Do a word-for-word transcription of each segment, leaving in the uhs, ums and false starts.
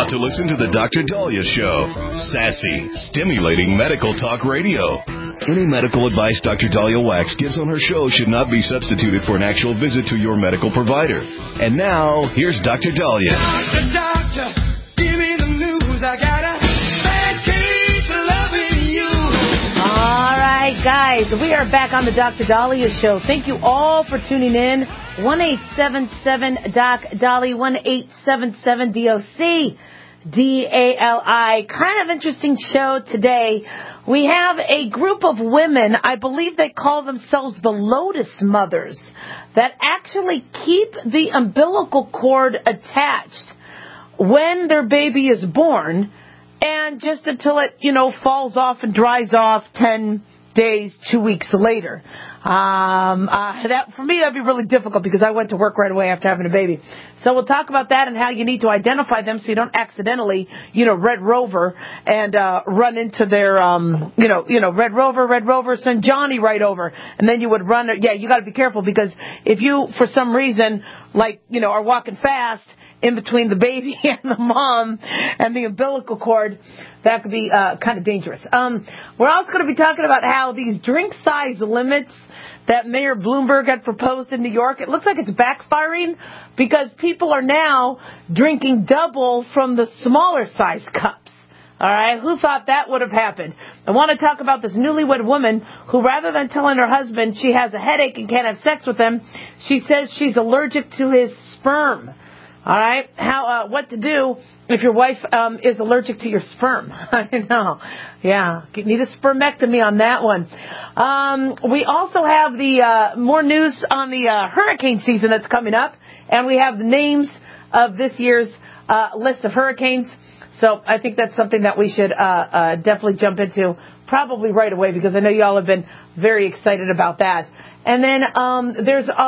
about to listen to the Doctor Dahlia Show. Sassy, stimulating medical talk radio. Any medical advice Doctor Dahlia Wax gives on her show should not be substituted for an actual visit to your medical provider. And now, here's Doctor Dahlia. Doctor, doctor, give me the news. I got a bad case of loving you. All right, guys, we are back on the Doctor Dahlia Show. Thank you all for tuning in. one eight seven seven Doc Dali, one eight seven seven D O C D A L I. Kind of interesting show today. We have a group of women, I believe they call themselves the Lotus Mothers, that actually keep the umbilical cord attached when their baby is born, and just until it, you know, falls off and dries off ten days, two weeks later. Um, uh, that for me, that'd be really difficult because I went to work right away after having a baby. So we'll talk about that and how you need to identify them so you don't accidentally, you know, Red Rover and uh, run into their, um, you know, you know, Red Rover, Red Rover, send Johnny right over, and then you would run. Yeah, you got to be careful because if you, for some reason, like, you know, are walking fast in between the baby and the mom and the umbilical cord, that could be uh, kind of dangerous. Um, we're also going to be talking about how these drink size limits that Mayor Bloomberg had proposed in New York, it looks like it's backfiring because people are now drinking double from the smaller size cups. All right, who thought that would have happened? I want to talk about this newlywed woman who, rather than telling her husband she has a headache and can't have sex with him, she says she's allergic to his sperm. All right, how uh, what to do if your wife um, is allergic to your sperm? I know, yeah, you need a spermectomy on that one. Um, we also have the uh, more news on the uh, hurricane season that's coming up, and we have the names of this year's uh, list of hurricanes. So I think that's something that we should uh, uh, definitely jump into probably right away because I know y'all have been very excited about that. And then um, there's a,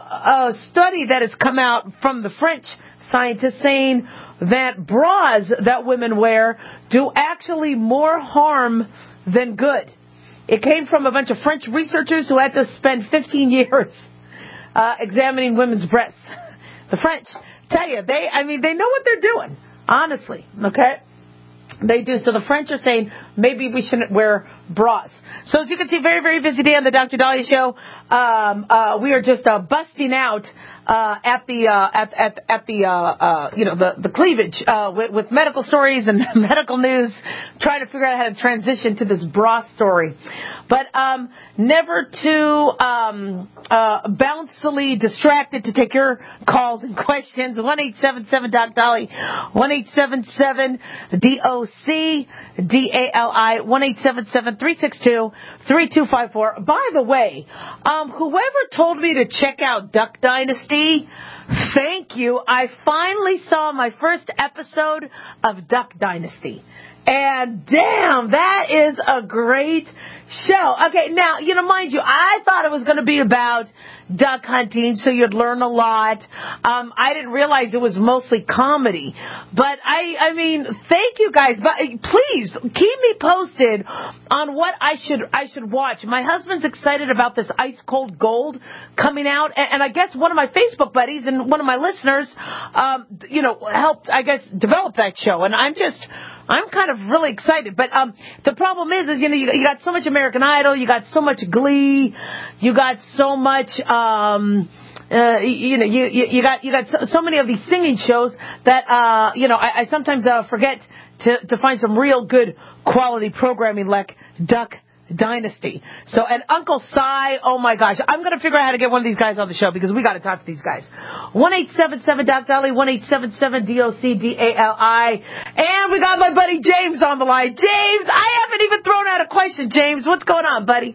a study that has come out from the French scientists saying that bras that women wear do actually more harm than good. It came from a bunch of French researchers who had to spend fifteen years uh, examining women's breasts. The French, tell you, they, I mean, they know what they're doing, honestly, okay? They do. So the French are saying maybe we shouldn't wear bras. So as you can see, very, very busy day on the Doctor Dahlia Show. Um, uh, we are just uh, busting out uh, at the uh, at at at the uh, uh, you know the the cleavage uh, with, with medical stories and medical news, trying to figure out how to transition to this bra story. But um, never too um, uh, bouncily distracted to take your calls and questions. one eight seven seven Doc Dali, one eight seven seven D O C D A L I, one eight seven seven three six two three two five four. By the way, um, whoever told me to check out Duck Dynasty, thank you. I finally saw my first episode of Duck Dynasty. And damn, that is a great show. Okay, now, you know, mind you, I thought it was going to be about duck hunting, so you'd learn a lot. Um, I didn't realize it was mostly comedy. But, I I mean, thank you guys. But please, keep me posted on what I should I should watch. My husband's excited about this Ice Cold Gold coming out. And, and I guess one of my Facebook buddies and one of my listeners, um, you know, helped, I guess, develop that show. And I'm just... I'm kind of really excited, but um, the problem is, is you know, you, you got so much American Idol, you got so much Glee, you got so much, um, uh, you know, you, you, you got you got so, so many of these singing shows that uh, you know, I, I sometimes uh, forget to to find some real good quality programming like Duck Dynasty. So, and Uncle Si, oh my gosh, I'm going to figure out how to get one of these guys on the show because we got to talk to these guys. one eight seven seven Doc Dali, one eight seven seven D O C D A L I. And we got my buddy James on the line. James, I haven't even thrown out a question, James. What's going on, buddy?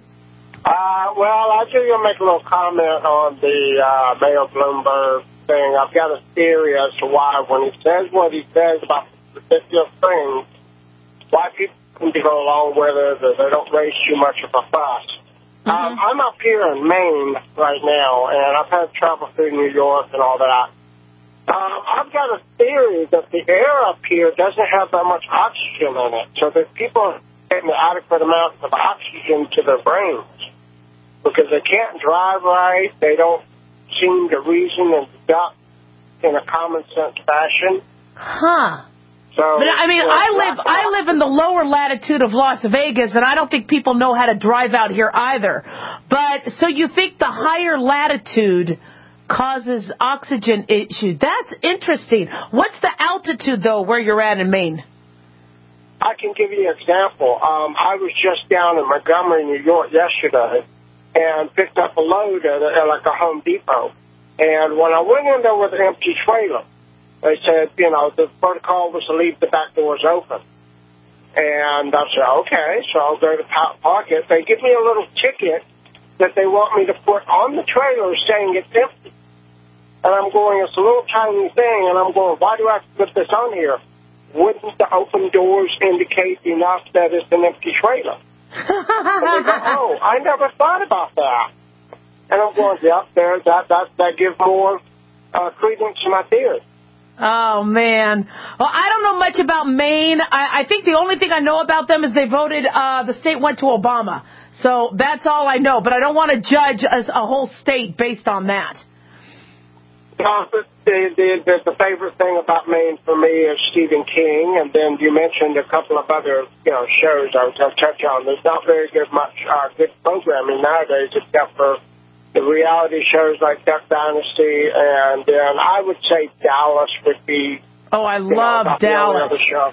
Uh, well, I just going to make a little comment on the uh, Mayor Bloomberg thing. I've got a theory as to why when he says what he says about particular things, why people to go along with it, that they don't raise too much of a fuss. Mm-hmm. Um, I'm up here in Maine right now, and I've had travel through New York and all that. Um, I've got a theory that the air up here doesn't have that much oxygen in it, so that people are getting adequate amounts of oxygen to their brains because they can't drive right, they don't seem to reason and deduct in a common sense fashion. Huh. So, but I mean, well, I live I live in the lower latitude of Las Vegas, and I don't think people know how to drive out here either. But so you think the higher latitude causes oxygen issue? That's interesting. What's the altitude though where you're at in Maine? I can give you an example. Um, I was just down in Montgomery, New York yesterday, and picked up a load at, a, at like a Home Depot. And when I went in there with an empty trailer, they said, you know, the protocol was to leave the back doors open. And I said, okay, so I'll go to park it. They give me a little ticket that they want me to put on the trailer saying it's empty. And I'm going, it's a little tiny thing, and I'm going, why do I have to put this on here? Wouldn't the open doors indicate enough that it's an empty trailer? And they go, oh, I never thought about that. And I'm going, yep, there, that, that, that gives more uh, credence to my theory. Oh, man. Well, I don't know much about Maine. I, I think the only thing I know about them is they voted, uh, the state went to Obama. So that's all I know. But I don't want to judge a, a whole state based on that. Uh, the, the, the, the favorite thing about Maine for me is Stephen King, and then you mentioned a couple of other, you know, shows I was going to touch on. There's not very good much uh, good programming nowadays except for the reality shows like Duck Dynasty, and then I would say Dallas would be. Oh, I love know, Dallas.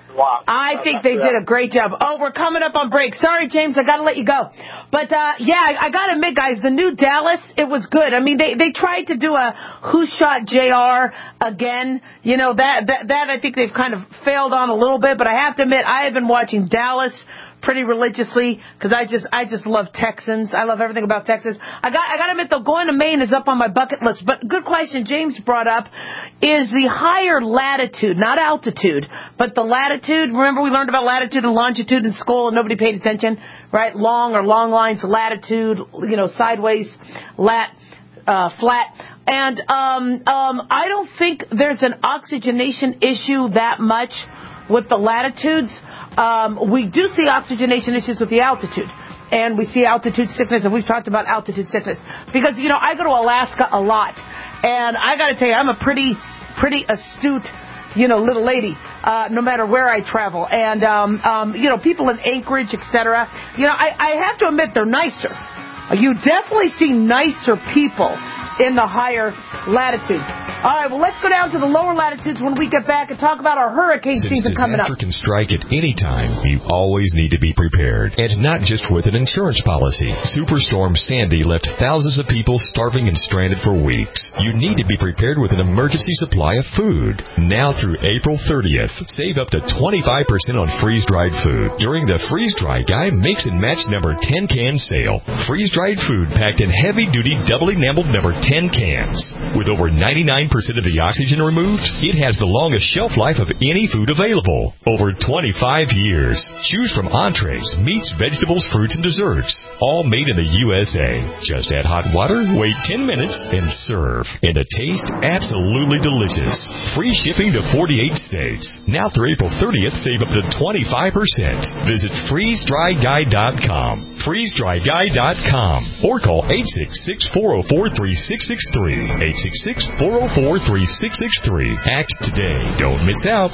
I think they did a great job. Oh, we're coming up on break. Sorry, James, I got to let you go. But, uh, yeah, I, I got to admit, guys, the new Dallas, it was good. I mean, they, they tried to do a Who Shot J R again. You know, that, that, that I think they've kind of failed on a little bit. But I have to admit, I have been watching Dallas pretty religiously because I just I just love Texans. I love everything about Texas. I got I got to admit though, going to Maine is up on my bucket list. But good question James brought up is the higher latitude, not altitude, but the latitude. Remember we learned about latitude and longitude in school and nobody paid attention, right? Long or long lines, latitude, you know, sideways, lat, uh, flat. And um, um, I don't think there's an oxygenation issue that much with the latitudes. Um, we do see oxygenation issues with the altitude, and we see altitude sickness, and we've talked about altitude sickness. Because, you know, I go to Alaska a lot, and I got to tell you, I'm a pretty, pretty astute, you know, little lady, uh, no matter where I travel. And, um, um, you know, people in Anchorage, et cetera, you know, I, I have to admit they're nicer. You definitely see nicer people in the higher latitudes. All right, well, let's go down to the lower latitudes when we get back and talk about our hurricane Since season coming up. Disaster can strike at any time, you always need to be prepared. And not just with an insurance policy. Superstorm Sandy left thousands of people starving and stranded for weeks. You need to be prepared with an emergency supply of food. Now through April thirtieth, save up to twenty-five percent on freeze-dried food during the Freeze-Dry Guy Mix and Match number ten can sale. Freeze-dried food packed in heavy-duty double-enameled number ten cans. With over ninety-nine percent of the oxygen removed, it has the longest shelf life of any food available. Over twenty-five years. Choose from entrees, meats, vegetables, fruits, and desserts. All made in the U S A. Just add hot water, wait ten minutes, and serve. And the taste absolutely delicious. Free shipping to forty-eight states. Now through April thirtieth, save up to twenty-five percent. Visit freeze dry guy dot com. freeze dry guy dot com. Or call eight six six, four oh four, three six six three. eight six six, four oh four, three six six three. Act today. Don't miss out.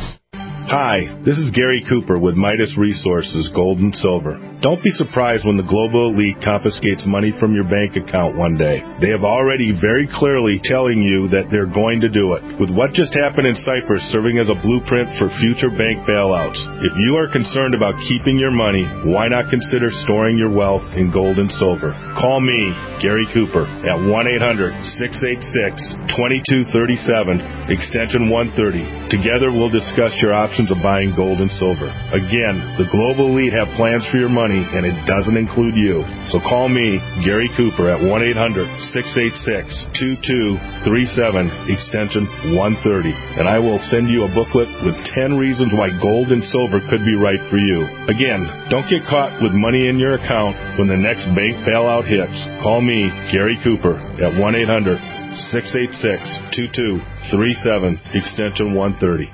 Hi, this is Gary Cooper with Midas Resources Gold and Silver. Don't be surprised when the global elite confiscates money from your bank account one day. They have already very clearly telling you that they're going to do it. With what just happened in Cyprus serving as a blueprint for future bank bailouts, if you are concerned about keeping your money, why not consider storing your wealth in gold and silver? Call me, Gary Cooper, at one eight hundred, six eight six, two two three seven, extension one thirty. Together we'll discuss your options of buying gold and silver. Again, the global elite have plans for your money, and it doesn't include you. So call me, Gary Cooper, at one eight hundred, six eight six, two two three seven, extension one thirty, and I will send you a booklet with ten reasons why gold and silver could be right for you. Again, don't get caught with money in your account when the next bank bailout hits. Call me, Gary Cooper, at one eight hundred, six eight six, two two three seven, extension one thirty.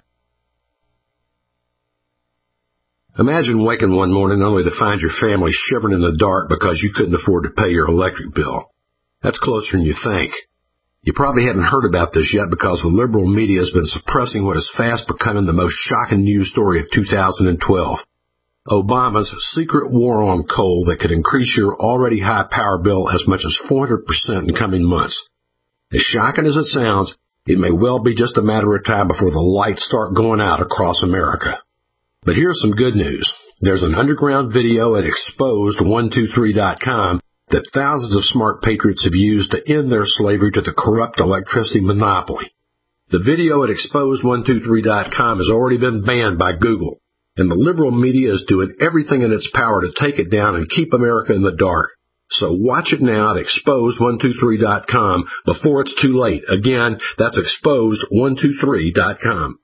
Imagine waking one morning only to find your family shivering in the dark because you couldn't afford to pay your electric bill. That's closer than you think. You probably haven't heard about this yet because the liberal media has been suppressing what is fast becoming the most shocking news story of two thousand twelve. Obama's secret war on coal that could increase your already high power bill as much as four hundred percent in coming months. As shocking as it sounds, it may well be just a matter of time before the lights start going out across America. But here's some good news. There's an underground video at exposed one two three dot com that thousands of smart patriots have used to end their slavery to the corrupt electricity monopoly. The video at exposed one two three dot com has already been banned by Google, and the liberal media is doing everything in its power to take it down and keep America in the dark. So watch it now at exposed one two three dot com before it's too late. Again, that's exposed one two three dot com.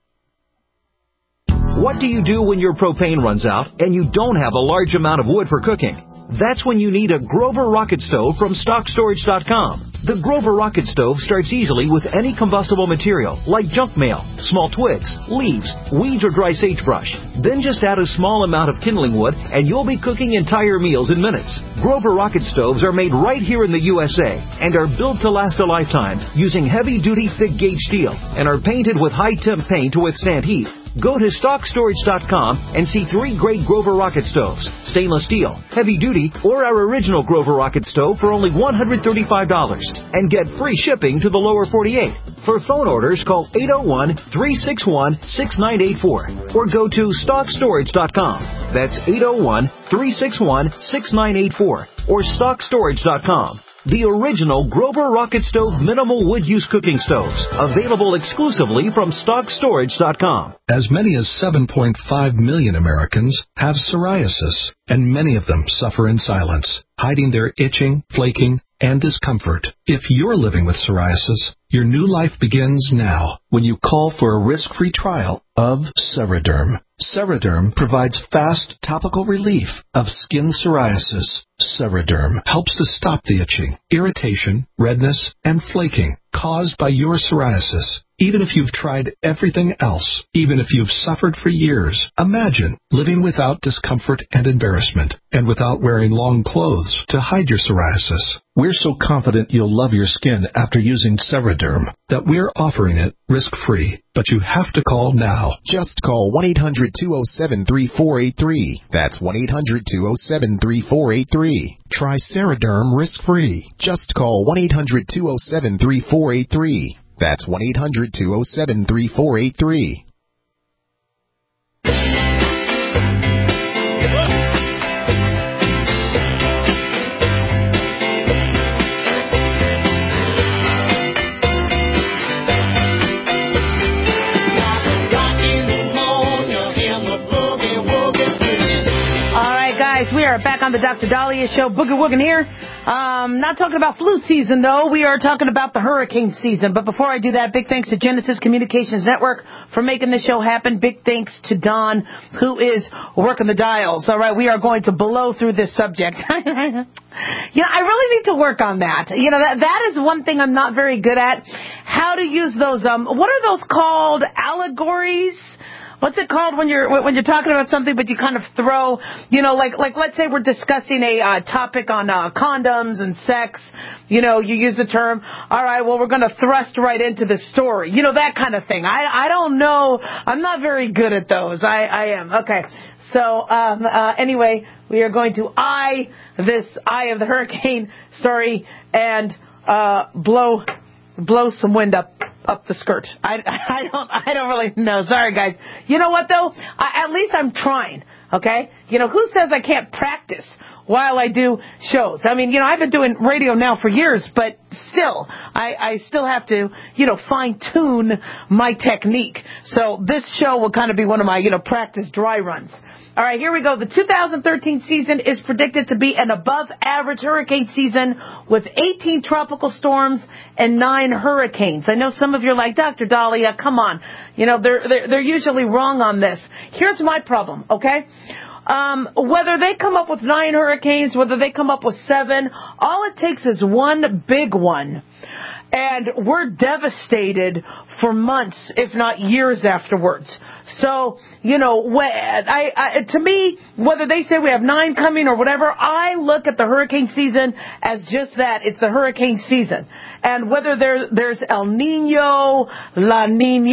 What do you do when your propane runs out and you don't have a large amount of wood for cooking? That's when you need a Grover Rocket Stove from stock storage dot com. The Grover Rocket Stove starts easily with any combustible material, like junk mail, small twigs, leaves, weeds, or dry sagebrush. Then just add a small amount of kindling wood, and you'll be cooking entire meals in minutes. Grover Rocket Stoves are made right here in the U S A and are built to last a lifetime using heavy-duty thick-gauge steel and are painted with high-temp paint to withstand heat. Go to stock storage dot com and see three great Grover Rocket Stoves, stainless steel, heavy-duty, or our original Grover Rocket Stove for only one hundred thirty-five dollars, and get free shipping to the lower forty-eight. For phone orders, call eight oh one, three six one, six nine eight four or go to stock storage dot com. That's eight oh one, three six one, six nine eight four or stock storage dot com. The original Grover Rocket Stove minimal wood use cooking stoves, available exclusively from stock storage dot com. As many as seven point five million Americans have psoriasis, and many of them suffer in silence, hiding their itching, flaking, and discomfort. If you're living with psoriasis, your new life begins now when you call for a risk-free trial of Ceraderm. Ceraderm provides fast topical relief of skin psoriasis. Ceraderm helps to stop the itching, irritation, redness, and flaking caused by your psoriasis. Even if you've tried everything else, even if you've suffered for years, imagine living without discomfort and embarrassment, and without wearing long clothes to hide your psoriasis. We're so confident you'll love your skin after using Ceraderm that we're offering it risk-free. But you have to call now. Just call one eight hundred, two oh seven, three four eight three. That's one eight hundred, two oh seven, three four eight three. Try Ceraderm risk-free. Just call one eight hundred, two oh seven, three four eight three. That's one eight hundred, two oh seven, three four eight three. We are back on the Doctor Dahlia Show. Boogie Woogie here. Um, not talking about flu season, though. We are talking about the hurricane season. But before I do that, big thanks to Genesis Communications Network for making this show happen. Big thanks to Don, who is working the dials. All right, we are going to blow through this subject. You know, I really need to work on that. You know, that that is one thing I'm not very good at. How to use those, um, what are those called? Allegories? What's it called when you're when you're talking about something, but you kind of throw, you know, like like let's say we're discussing a uh, topic on uh, condoms and sex. You know, you use the term, all right, well, we're going to thrust right into the story. You know, that kind of thing. I I don't know. I'm not very good at those. I, I am. Okay. So um, uh, anyway, we are going to eye this eye of the hurricane story and uh, blow blow some wind up. up the skirt. I, I don't I don't really know. Sorry, guys. You know what, though? I, at least I'm trying, okay? You know, who says I can't practice while I do shows? I mean, you know, I've been doing radio now for years, but still, I, I still have to, you know, fine-tune my technique. So this show will kind of be one of my, you know, practice dry runs. All right, here we go. The two thousand thirteen season is predicted to be an above-average hurricane season with eighteen tropical storms and nine hurricanes. I know some of you are like, Doctor Dahlia, come on. You know, they're, they're, they're usually wrong on this. Here's my problem, okay? Um, whether they come up with nine hurricanes, whether they come up with seven, all it takes is one big one. And we're devastated for months, if not years afterwards. So, you know, I, I, to me, whether they say we have nine coming or whatever, I look at the hurricane season as just that. It's the hurricane season. And whether there, there's El Nino, La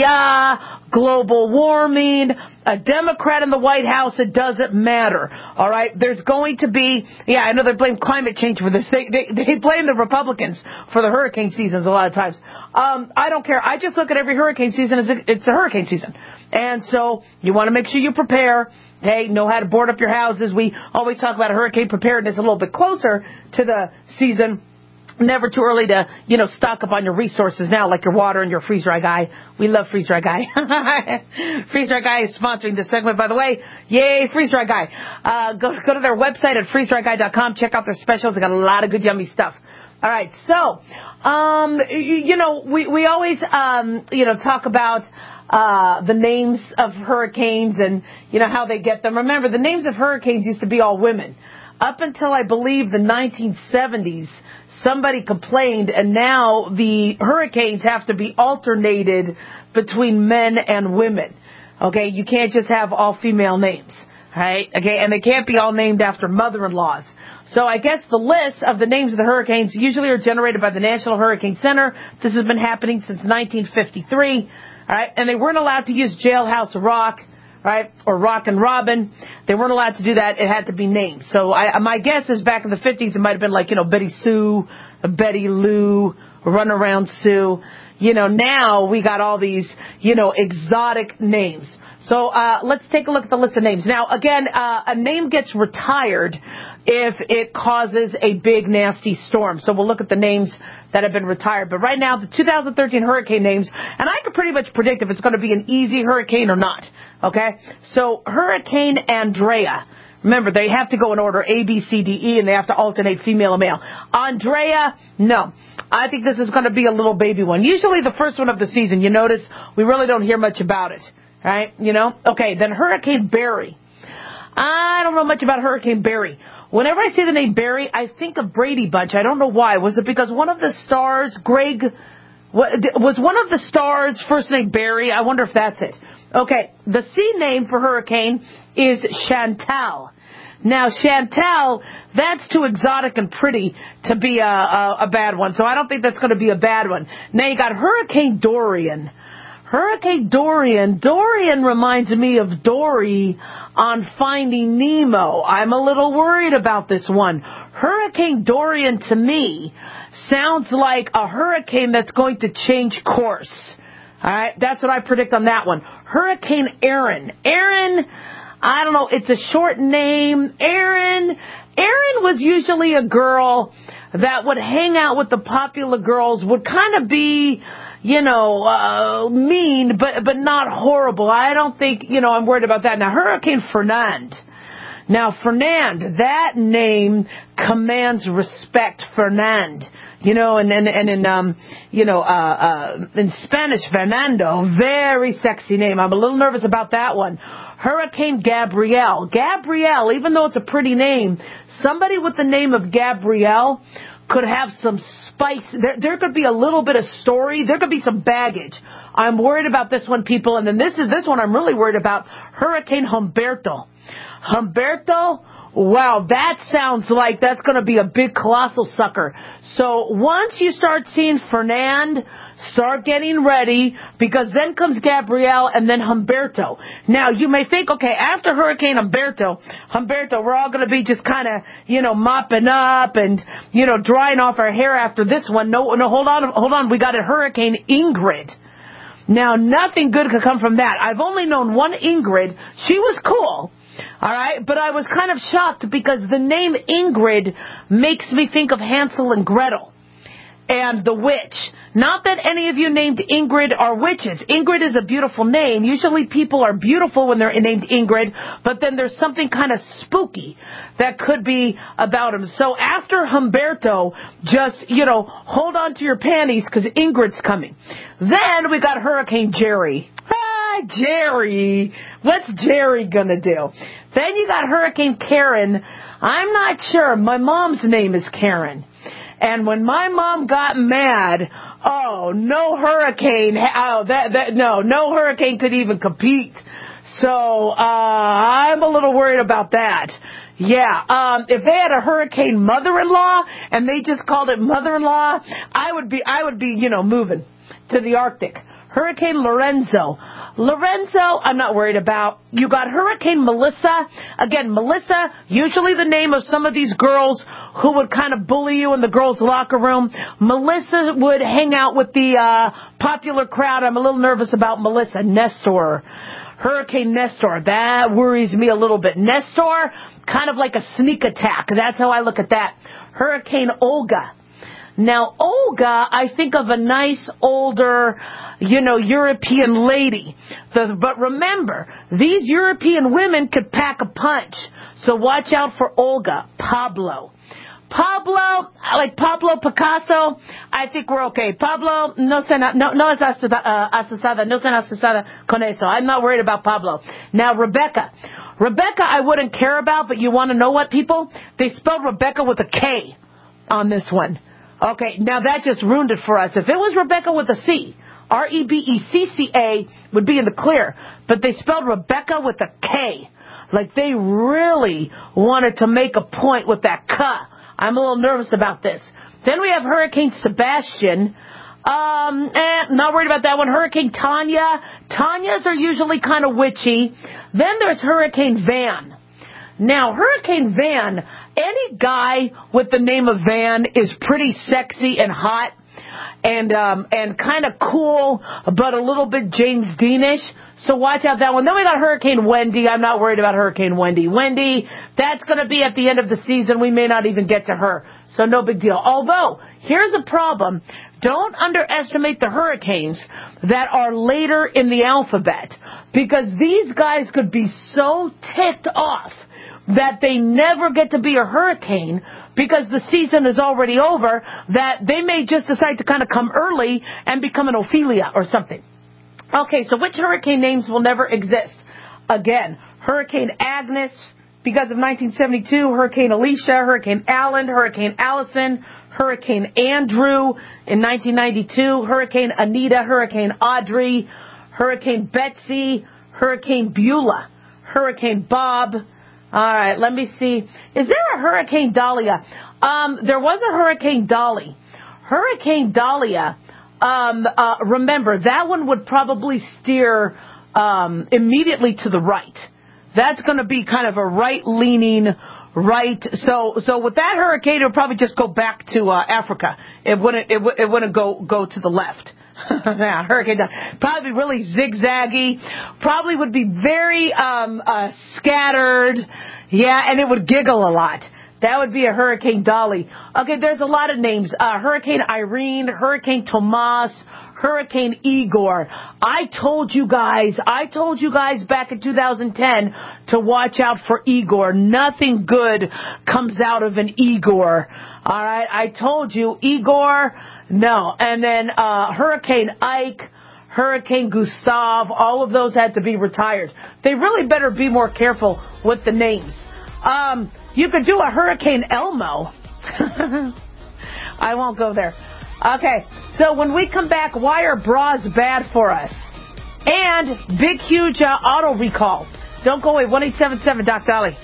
Nina, global warming, a Democrat in the White House, it doesn't matter. All right? There's going to be, yeah, I know they blame climate change for this. They, they, they blame the Republicans for the hurricane seasons a lot of times. Um, I don't care. I just look at every hurricane season as a, it's a hurricane season. And so you want to make sure you prepare. Hey, know how to board up your houses. We always talk about hurricane preparedness a little bit closer to the season. Never too early to, you know, stock up on your resources now, like your water and your Freeze Dry Guy. We love Freeze Dry Guy. Freeze Dry Guy is sponsoring this segment, by the way. Yay, Freeze Dry Guy. Uh, go, go to their website at freeze dry guy dot com. Check out their specials. They got a lot of good, yummy stuff. All right, so, um, you know, we, we always, um, you know, talk about uh, the names of hurricanes and, you know, how they get them. Remember, the names of hurricanes used to be all women. Up until, I believe, the nineteen seventies, somebody complained, and now the hurricanes have to be alternated between men and women. Okay, you can't just have all female names, right? Okay, and they can't be all named after mother-in-laws. So I guess the list of the names of the hurricanes usually are generated by the National Hurricane Center. This has been happening since nineteen fifty-three, all right? And they weren't allowed to use Jailhouse Rock, right, or Rock and Robin. They weren't allowed to do that. It had to be named. So I, my guess is back in the fifties, it might have been like, you know, Betty Sue, Betty Lou, Runaround Sue. You know, now we got all these, you know, exotic names. So uh, let's take a look at the list of names. Now, again, uh, a name gets retired if it causes a big, nasty storm. So we'll look at the names that have been retired. But right now, the two thousand thirteen hurricane names, and I can pretty much predict if it's going to be an easy hurricane or not. Okay? So Hurricane Andrea. Remember, they have to go in order A, B, C, D, E, and they have to alternate female and male. Andrea, no. I think this is going to be a little baby one. Usually the first one of the season, you notice, we really don't hear much about it. Right? You know? Okay, then Hurricane Barry. I don't know much about Hurricane Barry. Whenever I say the name Barry, I think of Brady Bunch. I don't know why. Was it because one of the stars, Greg, was one of the stars first name Barry? I wonder if that's it. Okay, the C name for hurricane is Chantal. Now, Chantal, that's too exotic and pretty to be a, a, a bad one, so I don't think that's going to be a bad one. Now, you got Hurricane Dorian. Hurricane Dorian. Dorian reminds me of Dory on Finding Nemo. I'm a little worried about this one. Hurricane Dorian, to me, sounds like a hurricane that's going to change course. All right, that's what I predict on that one. Hurricane Erin. Erin, I don't know, it's a short name. Erin, Erin was usually a girl that would hang out with the popular girls, would kind of be, you know, uh, mean, but but not horrible. I don't think, you know, I'm worried about that. Now, Hurricane Fernand. Now, Fernand, that name commands respect, Fernand. You know, and and, and in, um, you know, uh, uh, in Spanish, Fernando, very sexy name. I'm a little nervous about that one. Hurricane Gabrielle. Gabrielle, even though it's a pretty name, somebody with the name of Gabrielle could have some spice. There, there could be a little bit of story. There could be some baggage. I'm worried about this one, people. And then this is this one I'm really worried about. Hurricane Humberto. Humberto, wow, that sounds like that's going to be a big, colossal sucker. So once you start seeing Fernand, start getting ready, because then comes Gabrielle and then Humberto. Now, you may think, okay, after Hurricane Humberto, Humberto, we're all going to be just kind of, you know, mopping up and, you know, drying off our hair after this one. No, no, hold on, hold on. We got a Hurricane Ingrid. Now, nothing good could come from that. I've only known one Ingrid. She was cool. All right, but I was kind of shocked because the name Ingrid makes me think of Hansel and Gretel and the witch. Not that any of you named Ingrid are witches. Ingrid is a beautiful name. Usually people are beautiful when they're named Ingrid, but then there's something kind of spooky that could be about them. So after Humberto, just, you know, hold on to your panties because Ingrid's coming. Then we got Hurricane Jerry. Ah, Jerry. What's Jerry gonna do? Then you got Hurricane Karen. I'm not sure. My mom's name is Karen. And when my mom got mad Oh, no hurricane. Oh, that, that, no, no hurricane could even compete. So, uh, I'm a little worried about that. Yeah, um, if they had a hurricane mother-in-law and they just called it mother-in-law, I would be, I would be, you know, moving to the Arctic. Hurricane Lorenzo. Lorenzo, I'm not worried about. You got Hurricane Melissa. Again, Melissa, usually the name of some of these girls who would kind of bully you in the girls' locker room. Melissa would hang out with the uh, popular crowd. I'm a little nervous about Melissa. Nestor. Hurricane Nestor. That worries me a little bit. Nestor, kind of like a sneak attack. That's how I look at that. Hurricane Olga. Now, Olga, I think of a nice, older, you know, European lady. The, but remember, these European women could pack a punch. So watch out for Olga. Pablo. Pablo, like Pablo Picasso, I think we're okay. Pablo, no se na, no, no es asusada, no se asusada con eso. I'm not worried about Pablo. Now, Rebecca. Rebecca, I wouldn't care about, but you want to know what, people? They spelled Rebecca with a K on this one. Okay, now that just ruined it for us. If it was Rebecca with a C, R E B E C C A would be in the clear. But they spelled Rebecca with a K. Like they really wanted to make a point with that K. I'm a little nervous about this. Then we have Hurricane Sebastian. Um, eh, not worried about that one. Hurricane Tanya. Tanyas are usually kind of witchy. Then there's Hurricane Van. Now, Hurricane Van, any guy with the name of Van is pretty sexy and hot and um, and kind of cool, but a little bit James Deanish. So watch out that one. Then we got Hurricane Wendy. I'm not worried about Hurricane Wendy. Wendy, that's going to be at the end of the season. We may not even get to her. So no big deal. Although, here's a problem. Don't underestimate the hurricanes that are later in the alphabet, because these guys could be so ticked off that they never get to be a hurricane because the season is already over, that they may just decide to kind of come early and become an Ophelia or something. Okay, so which hurricane names will never exist? Again, Hurricane Agnes because of nineteen seventy-two, Hurricane Alicia, Hurricane Allen, Hurricane Allison, Hurricane Andrew in nineteen ninety-two, Hurricane Anita, Hurricane Audrey, Hurricane Betsy, Hurricane Beulah, Hurricane Bob. All right, let me see. Is there a Hurricane Dahlia? Um, there was a Hurricane Dolly. Hurricane Dahlia, um, uh, remember, that one would probably steer um, immediately to the right. That's going to be kind of a right-leaning right. So so with that hurricane, it would probably just go back to uh, Africa. It wouldn't, it, w- it wouldn't go, go to the left. Yeah, hurricane probably really zigzaggy, probably would be very um, uh, scattered, yeah, and it would giggle a lot. That would be a Hurricane Dolly. Okay, there's a lot of names. Uh, Hurricane Irene, Hurricane Tomas, Hurricane Igor. I told you guys, I told you guys back in two thousand ten to watch out for Igor. Nothing good comes out of an Igor. All right, I told you, Igor, no. And then uh, Hurricane Ike, Hurricane Gustav, all of those had to be retired. They really better be more careful with the names. Um, you could do a Hurricane Elmo. I won't go there. Okay, so when we come back, why are bras bad for us? And big, huge uh, auto recall. Don't go away. one eight seven seven Doc Dolly.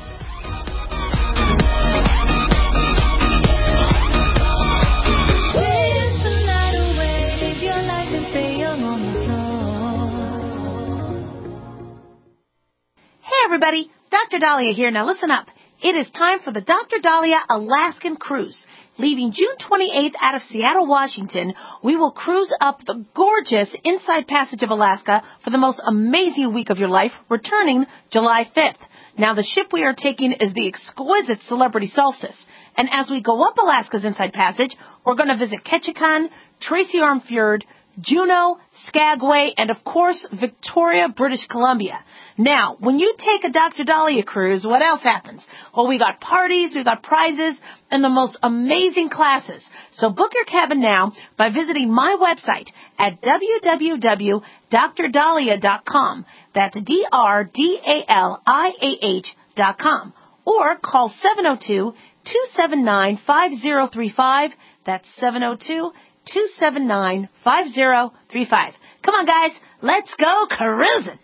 Hey, everybody. Doctor Dahlia here. Now listen up. It is time for the Doctor Dahlia Alaskan Cruise. Leaving June twenty-eighth out of Seattle, Washington, we will cruise up the gorgeous Inside Passage of Alaska for the most amazing week of your life, returning July fifth. Now, the ship we are taking is the exquisite Celebrity Solstice. And as we go up Alaska's Inside Passage, we're going to visit Ketchikan, Tracy Arm Fjord, Juneau, Skagway, and of course, Victoria, British Columbia. Now, when you take a Doctor Dahlia cruise, what else happens? Well, we got parties, we got prizes, and the most amazing classes. So book your cabin now by visiting my website at w w w dot dr dahlia dot com. That's D R D A L I A H dot com. Or call seven oh two, two seven nine, five oh three five. That's seven oh two, two seven nine, five zero three five. Come on, guys. Let's go cruising.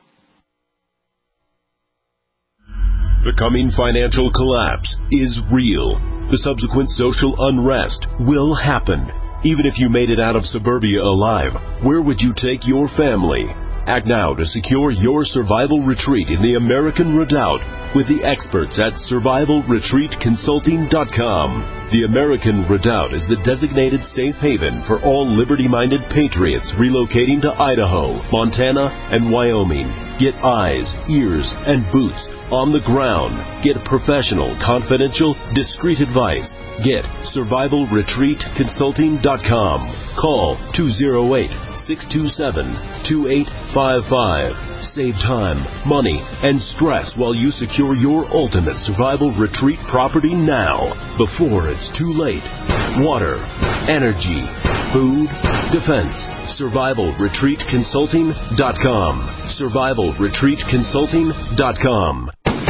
The coming financial collapse is real. The subsequent social unrest will happen. Even if you made it out of suburbia alive, where would you take your family? Act now to secure your survival retreat in the American Redoubt with the experts at survival retreat consulting dot com. The American Redoubt is the designated safe haven for all liberty-minded patriots relocating to Idaho, Montana, and Wyoming. Get eyes, ears, and boots on the ground. Get professional, confidential, discreet advice. Get survival retreat consulting dot com. Call two oh eight, six two seven, two eight five five. Save time, money, and stress while you secure your ultimate survival retreat property now, before it's too late. Water, energy, food, defense. survival retreat consulting dot com. survival retreat consulting dot com.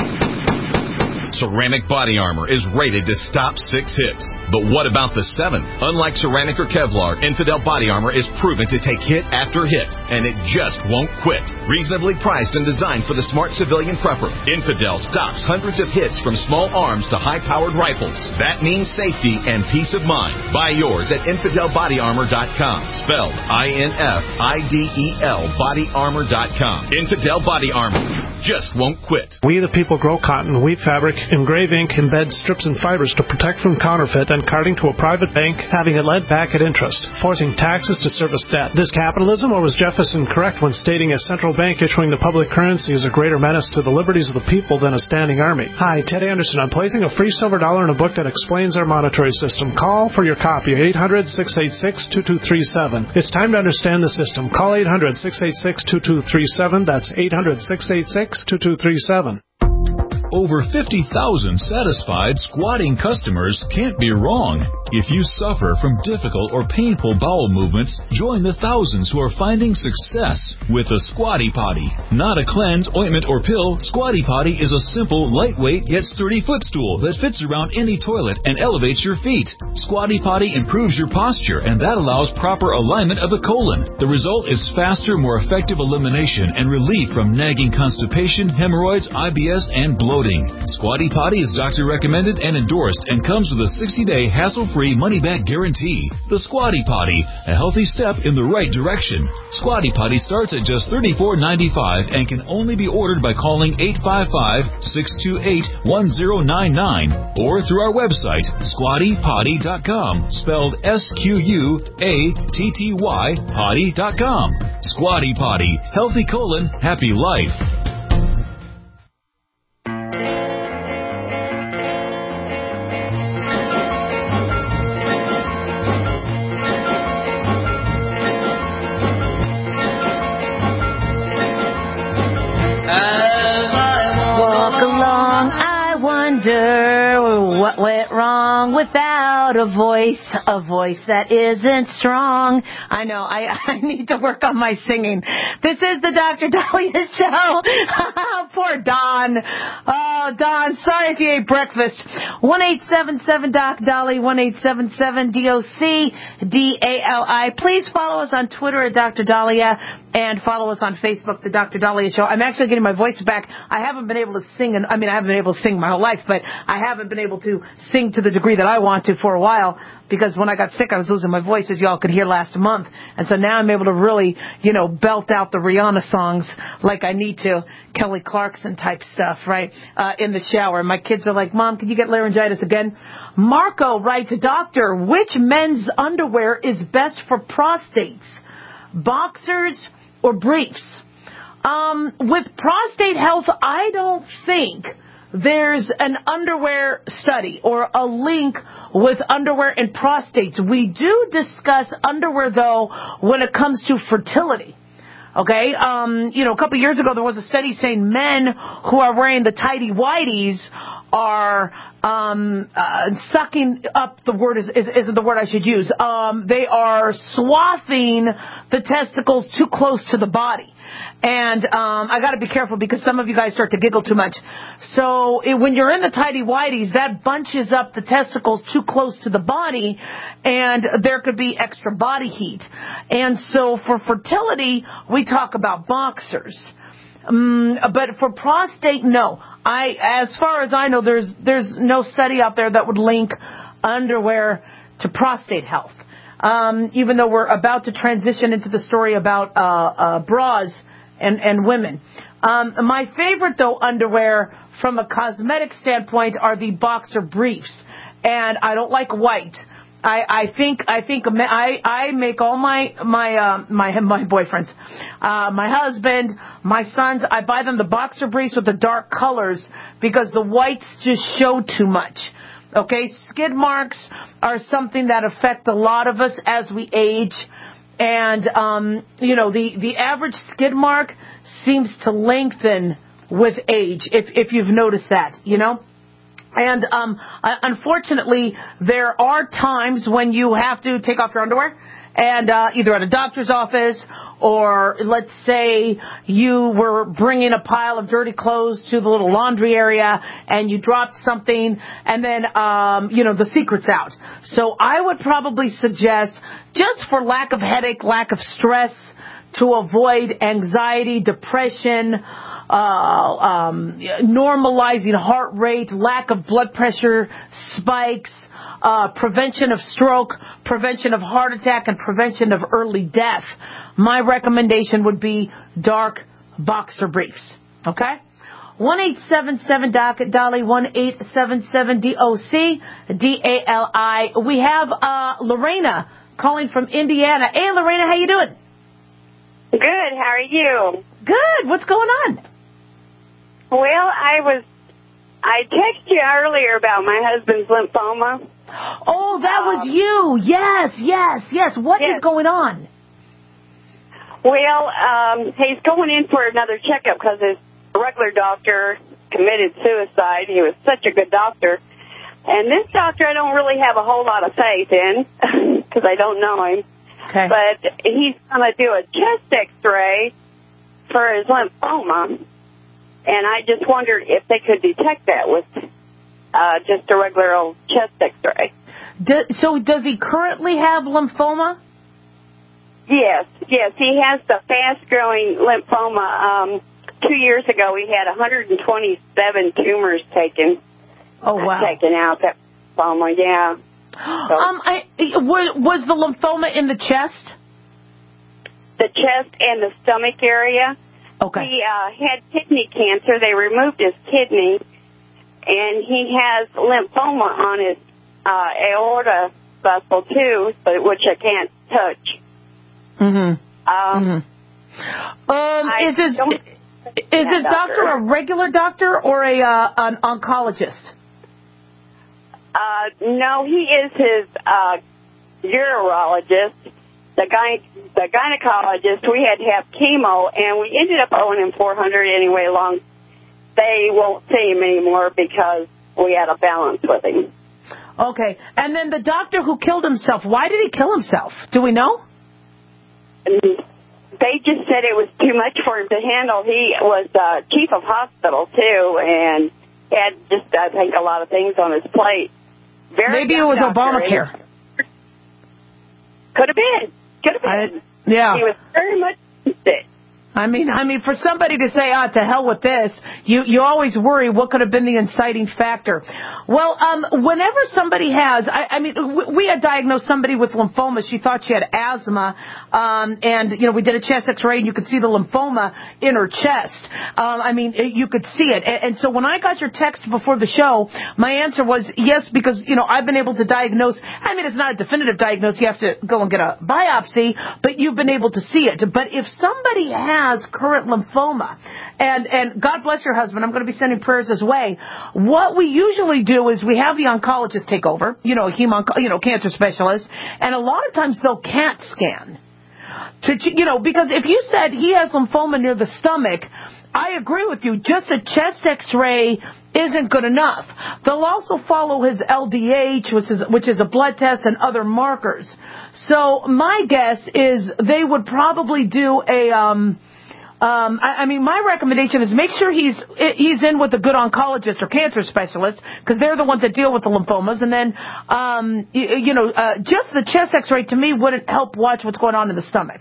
Ceramic Body Armor is rated to stop six hits. But what about the seventh? Unlike ceramic or Kevlar, Infidel Body Armor is proven to take hit after hit, and it just won't quit. Reasonably priced and designed for the smart civilian prepper, Infidel stops hundreds of hits from small arms to high-powered rifles. That means safety and peace of mind. Buy yours at infidel body armor dot com, spelled I N F I D E L body armor dot com. Infidel Body Armor just won't quit. We the people grow cotton, weave fabric, engrave ink, embed strips and fibers to protect from counterfeit and carting to a private bank, having it lent back at interest, forcing taxes to service debt. This capitalism, or was Jefferson correct when stating a central bank issuing the public currency is a greater menace to the liberties of the people than a standing army? Hi, Ted Anderson. I'm placing a free silver dollar in a book that explains our monetary system. Call for your copy at eight hundred, six eight six, two two three seven. It's time to understand the system. Call eight hundred, six eight six, two two three seven. That's eight hundred, six eight six, two two three seven. Over fifty thousand satisfied squatting customers can't be wrong. If you suffer from difficult or painful bowel movements, join the thousands who are finding success with a Squatty Potty. Not a cleanse, ointment, or pill, Squatty Potty is a simple, lightweight, yet sturdy footstool that fits around any toilet and elevates your feet. Squatty Potty improves your posture, and that allows proper alignment of the colon. The result is faster, more effective elimination and relief from nagging constipation, hemorrhoids, I B S, and bloating. Squatty Potty is doctor recommended and endorsed and comes with a sixty-day hassle-free money-back guarantee. The Squatty Potty, a healthy step in the right direction. Squatty Potty starts at just thirty-four ninety-five and can only be ordered by calling eight five five, six two eight, one zero nine nine or through our website, squatty potty dot com, spelled S Q U A T T Y potty dot com. Squatty Potty, healthy colon, happy life. What went wrong without a voice, a voice that isn't strong? I know, I, I need to work on my singing. This is the Doctor Dahlia Show. Poor Don. Oh, Don, sorry if you ate breakfast. one eight seven seven Doc Dolly, one eight seven seven D O C D A L I. Please follow us on Twitter at Doctor Dahlia and follow us on Facebook, the Doctor Dahlia Show. I'm actually getting my voice back. I haven't been able to sing, and I mean, I haven't been able to sing my whole life, but I haven't been able to sing to the degree that I want to for a while, because when I got sick, I was losing my voice, as y'all could hear last month. And so now I'm able to really, you know, belt out the Rihanna songs like I need to, Kelly Clarkson type stuff, right, uh, in the shower. My kids are like, Mom, can you get laryngitis again? Marco writes, Doctor, which men's underwear is best for prostates? Boxers or briefs? Um, with prostate health, I don't think there's an underwear study or a link with underwear and prostates. We do discuss underwear, though, when it comes to fertility. Okay, um, you know, a couple years ago there was a study saying men who are wearing the tighty whities are um, uh, sucking up. The word is, is isn't the word I should use. Um, they are swathing the testicles too close to the body. And um, I got to be careful because some of you guys start to giggle too much. So it, when you're in the tighty-whities, that bunches up the testicles too close to the body, and there could be extra body heat. And so for fertility, we talk about boxers. Um, but for prostate, no. I, as far as I know, there's there's no study out there that would link underwear to prostate health. Um, even though we're about to transition into the story about uh, uh, bras and, and women. Um, my favorite, though, underwear from a cosmetic standpoint are the boxer briefs. And I don't like white. I, I think I think I, I make all my my uh, my my boyfriends, uh, my husband, my sons. I buy them the boxer briefs with the dark colors because the whites just show too much. Okay, skid marks are something that affect a lot of us as we age, and um, you know the the average skid mark seems to lengthen with age. If if you've noticed that, you know. And um, unfortunately, there are times when you have to take off your underwear, and uh, either at a doctor's office or let's say you were bringing a pile of dirty clothes to the little laundry area and you dropped something, and then um, you know the secret's out. So I would probably suggest, just for lack of headache, lack of stress, to avoid anxiety, depression, uh, um, normalizing heart rate, lack of blood pressure spikes, uh, prevention of stroke, prevention of heart attack, and prevention of early death. My recommendation would be dark boxer briefs. Okay? one eight seven seven D O C, Dolly, one eight seven seven D O C, D A L I. We have uh, Lorena calling from Indiana. Hey, Lorena, how you doing? Good. How are you? Good. What's going on? Well, I was, I texted you earlier about my husband's lymphoma. Oh, that um, was you. Yes, yes, yes. What yes. is going on? Well, um, he's going in for another checkup because his regular doctor committed suicide. He was such a good doctor. And this doctor I don't really have a whole lot of faith in because I don't know him. Okay. But he's going to do a chest x-ray for his lymphoma. And I just wondered if they could detect that with uh, just a regular old chest x-ray. Do, so does he currently have lymphoma? Yes, yes. He has the fast-growing lymphoma. Um, two years ago, he had one hundred twenty-seven tumors taken. Oh, wow. Taken out, that lymphoma, yeah. So, um, I, was, was the lymphoma in the chest? The chest and the stomach area. Okay. He uh, had kidney cancer. They removed his kidney, and he has lymphoma on his uh, aorta vessel too, but which I can't touch. Mm-hmm. Um, mm-hmm. um is his is his doctor a regular doctor or a uh, an oncologist? Uh, no, he is his uh, urologist. The guy, the gynecologist, we had to have chemo, and we ended up owing him four hundred dollars anyway. Long, they won't see him anymore because we had a balance with him. Okay, and then the doctor who killed himself, why did he kill himself? Do we know? They just said it was too much for him to handle. He was uh, chief of hospital, too, and had just, I think, a lot of things on his plate. Very Maybe it was doctor. Obamacare. Could have been. Could have been. I, yeah. He was very much sick. I mean, I mean, for somebody to say, ah, to hell with this, you, you always worry what could have been the inciting factor. Well, um, whenever somebody has, I, I mean, we had diagnosed somebody with lymphoma. She thought she had asthma, um, and, you know, we did a chest x-ray, and you could see the lymphoma in her chest. Um, I mean, you could see it. And, and so when I got your text before the show, my answer was yes, because, you know, I've been able to diagnose. I mean, it's not a definitive diagnosis. You have to go and get a biopsy, but you've been able to see it. But if somebody has has current lymphoma, and and God bless your husband, I'm going to be sending prayers his way. What we usually do is we have the oncologist take over, you know, heme, you know, cancer specialist, and a lot of times they'll CAT scan. To, you know, because if you said he has lymphoma near the stomach, I agree with you. Just a chest x-ray isn't good enough. They'll also follow his L D H, which is, which is a blood test, and other markers. So my guess is they would probably do a um, Um, I, I mean, my recommendation is make sure he's he's in with a good oncologist or cancer specialist, because they're the ones that deal with the lymphomas. And then, um, you, you know, uh, just the chest X-ray to me wouldn't help watch what's going on in the stomach.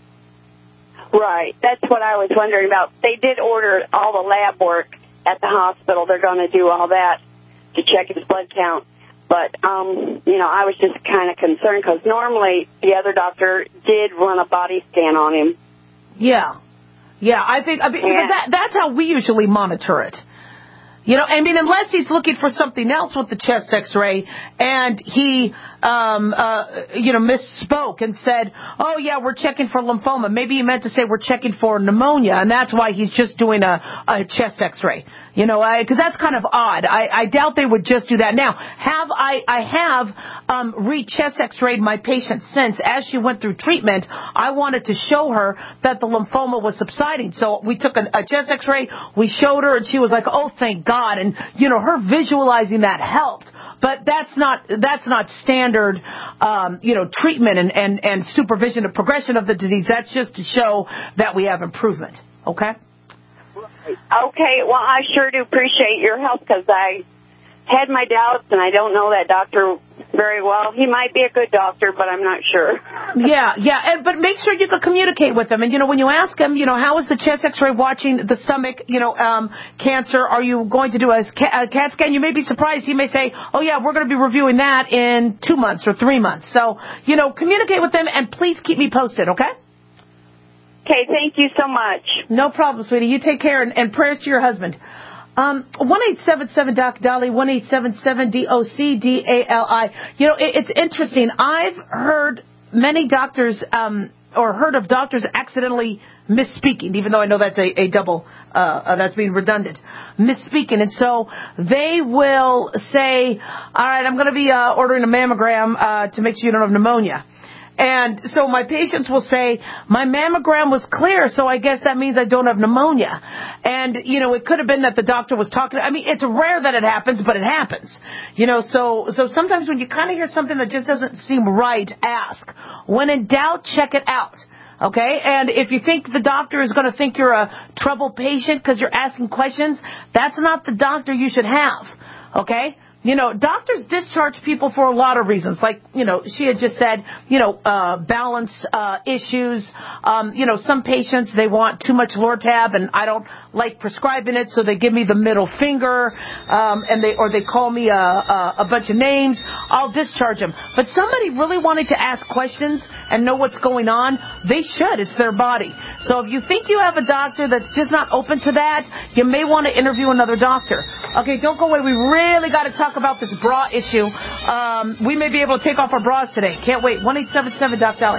Right. That's what I was wondering about. They did order all the lab work at the hospital. They're going to do all that to check his blood count. But, um, you know, I was just kind of concerned because normally the other doctor did run a body scan on him. Yeah. Yeah, I think I mean, yeah. that, that's how we usually monitor it. You know, I mean, unless he's looking for something else with the chest X-ray and he, um, uh, you know, misspoke and said, oh, yeah, we're checking for lymphoma. Maybe he meant to say we're checking for pneumonia, and that's why he's just doing a, a chest X-ray. You know, because that's kind of odd. I, I doubt they would just do that. Now, have I, I have um, re-chest X-rayed my patient since. As she went through treatment, I wanted to show her that the lymphoma was subsiding. So we took a, a chest X-ray, we showed her, and she was like, oh, thank God. And, you know, her visualizing that helped. But that's not that's not standard, um, you know, treatment and, and, and supervision of progression of the disease. That's just to show that we have improvement. Okay? Okay, well, I sure do appreciate your help because I had my doubts, and I don't know that doctor very well. He might be a good doctor, but I'm not sure. yeah, yeah, and, but make sure you can communicate with him. And, you know, when you ask him, you know, how is the chest X-ray watching the stomach, you know, um, cancer? Are you going to do a, a CAT scan? You may be surprised. He may say, oh, yeah, we're going to be reviewing that in two months or three months. So, you know, communicate with him, and please keep me posted, okay? Okay, thank you so much. No problem, sweetie. You take care, and, and prayers to your husband. Um, one eight seven seven Doc Dolly, one eight seven seven D O C D A L I. You know, it, it's interesting. I've heard many doctors, um, or heard of doctors accidentally misspeaking, even though I know that's a, a double, uh, uh, that's being redundant, misspeaking. And so they will say, all right, I'm going to be uh, ordering a mammogram uh, to make sure you don't have pneumonia. And so my patients will say, my mammogram was clear, so I guess that means I don't have pneumonia. And, you know, it could have been that the doctor was talking. I mean, it's rare that it happens, but it happens. You know, so so sometimes when you kind of hear something that just doesn't seem right, ask. When in doubt, check it out. Okay? And if you think the doctor is going to think you're a troubled patient because you're asking questions, that's not the doctor you should have. Okay? You know, doctors discharge people for a lot of reasons. Like, you know, she had just said, you know, uh, balance uh, issues. Um, you know, some patients, they want too much Lortab, and I don't like prescribing it, so they give me the middle finger, um, and they or they call me a, a, a bunch of names. I'll discharge them. But somebody really wanting to ask questions and know what's going on, they should. It's their body. So if you think you have a doctor that's just not open to that, you may want to interview another doctor. Okay, don't go away. We really got to talk about this bra issue. Um, we may be able to take off our bras today. Can't wait. one eight seven seven Doc Dolly.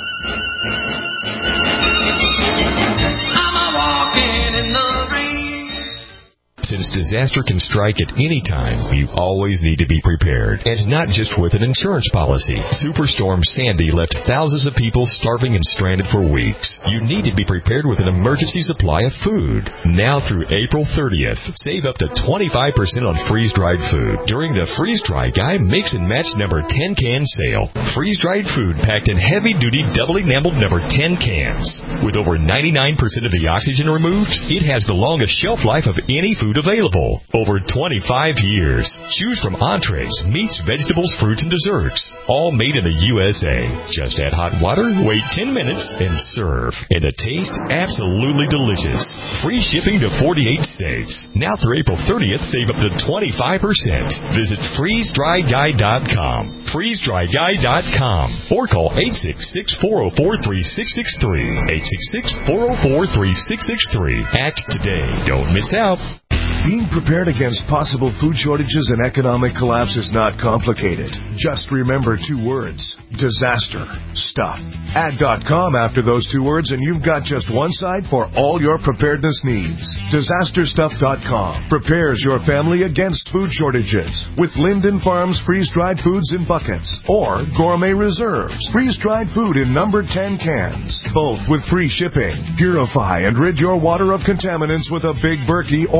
I'm a walking in the rain. Since disaster can strike at any time, you always need to be prepared. And not just with an insurance policy. Superstorm Sandy left thousands of people starving and stranded for weeks. You need to be prepared with an emergency supply of food. Now through April thirtieth, save up to twenty-five percent on freeze-dried food during the Freeze Dry Guy Mix and Match number ten can sale. Freeze-dried food packed in heavy-duty double-enameled number ten cans. With over ninety-nine percent of the oxygen removed, it has the longest shelf life of any food available. Over twenty-five years. Choose from entrees, meats, vegetables, fruits, and desserts. All made in the U S A. Just add hot water, wait ten minutes, and serve. And the taste, absolutely delicious. Free shipping to forty-eight states. Now through April thirtieth, save up to twenty-five percent. Visit freeze dry guy dot com. freeze dry guy dot com. Or call eight six six, four oh four, three six six three. eight six six, four oh four, three six six three. Act today. Don't miss out. Being prepared against possible food shortages and economic collapse is not complicated. Just remember two words. Disaster stuff. Add .com after those two words and you've got just one site for all your preparedness needs. disaster stuff dot com prepares your family against food shortages with Linden Farms freeze-dried foods in buckets or Gourmet Reserves freeze-dried food in number ten cans, both with free shipping. Purify and rid your water of contaminants with a Big Berkey or other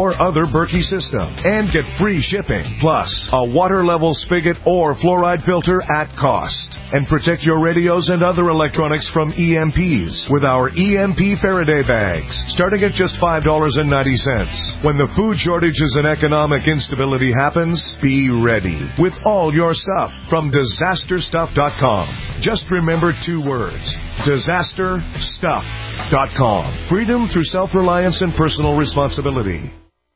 Berkey system and get free shipping, plus a water level spigot or fluoride filter at cost. And protect your radios and other electronics from E M Ps with our E M P Faraday bags, starting at just five dollars and ninety cents. When the food shortages and economic instability happens, be ready with all your stuff from disaster stuff dot com. Just remember two words: disaster stuff dot com. Freedom through self-reliance and personal responsibility.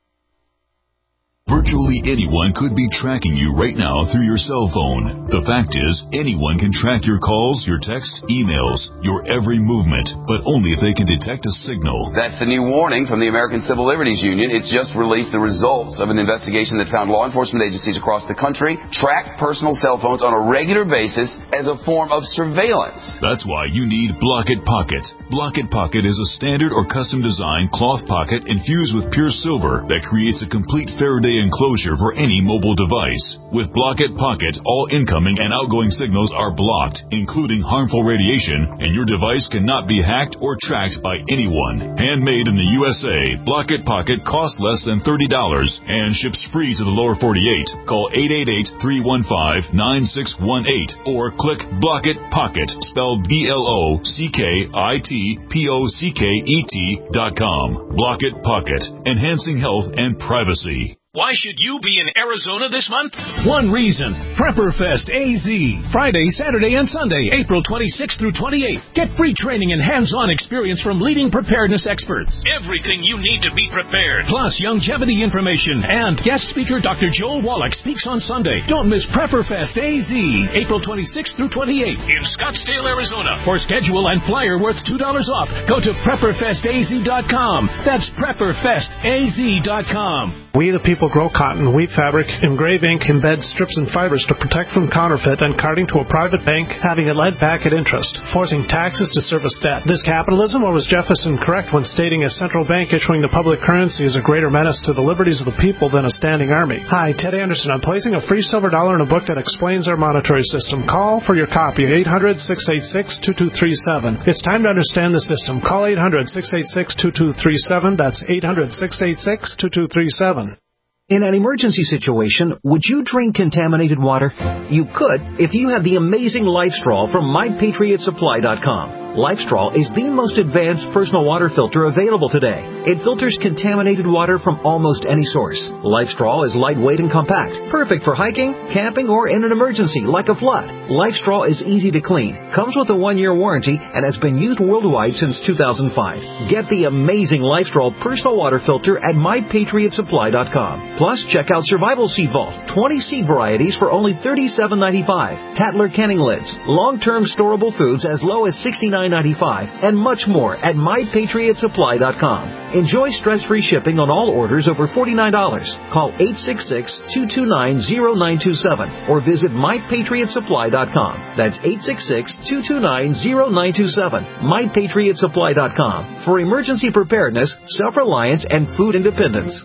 Virtually anyone could be tracking you right now through your cell phone. The fact is, anyone can track your calls, your texts, emails, your every movement, but only if they can detect a signal. That's the new warning from the American Civil Liberties Union. It's just released the results of an investigation that found law enforcement agencies across the country track personal cell phones on a regular basis as a form of surveillance. That's why you need Block-It Pocket. Block-It Pocket is a standard or custom designed cloth pocket infused with pure silver that creates a complete Faraday enclosure for any mobile device. With Block-It Pocket, all incoming and outgoing signals are blocked, including harmful radiation, and your device cannot be hacked or tracked by anyone. Handmade in the U S A, Block-It Pocket costs less than thirty dollars and ships free to the lower forty-eight. Call eight eight eight, three one five, nine six one eight or click Block-It Pocket, spelled B L O C K I T P O C K E T dot com. Block-It Pocket, enhancing health and privacy. Why should you be in Arizona this month? One reason. Prepperfest A Z. Friday, Saturday, and Sunday, April twenty-sixth through twenty-eighth. Get free training and hands-on experience from leading preparedness experts. Everything you need to be prepared. Plus longevity information. And guest speaker Doctor Joel Wallach speaks on Sunday. Don't miss Prepperfest A Z. April twenty-sixth through twenty-eighth. In Scottsdale, Arizona. For schedule and flyer worth two dollars off, go to prepperfest A Z dot com. That's prepperfest A Z dot com. We the people grow cotton, weave fabric, engrave ink, embed strips and fibers to protect from counterfeit and carting to a private bank, having it led back at interest, forcing taxes to service debt. This capitalism, or was Jefferson correct when stating a central bank issuing the public currency is a greater menace to the liberties of the people than a standing army? Hi, Ted Anderson. I'm placing a free silver dollar in a book that explains our monetary system. Call for your copy, eight hundred, six eight six, two two three seven. It's time to understand the system. Call eight hundred, six eight six, two two three seven. That's eight hundred, six eight six, two two three seven. In an emergency situation, would you drink contaminated water? You could if you had the amazing LifeStraw from my patriot supply dot com. LifeStraw is the most advanced personal water filter available today. It filters contaminated water from almost any source. LifeStraw is lightweight and compact, perfect for hiking, camping, or in an emergency like a flood. LifeStraw is easy to clean, comes with a one-year warranty, and has been used worldwide since two thousand five. Get the amazing LifeStraw personal water filter at my patriot supply dot com. Plus, check out Survival Seed Vault, twenty seed varieties for only thirty-seven ninety-five. Tattler Canning Lids, long-term storable foods as low as sixty-nine ninety-five, and much more at my patriot supply dot com. Enjoy stress-free shipping on all orders over forty-nine dollars. Call eight six six, two two nine, zero nine two seven or visit my patriot supply dot com. That's eight six six, two two nine, zero nine two seven. my patriot supply dot com for emergency preparedness, self-reliance, and food independence.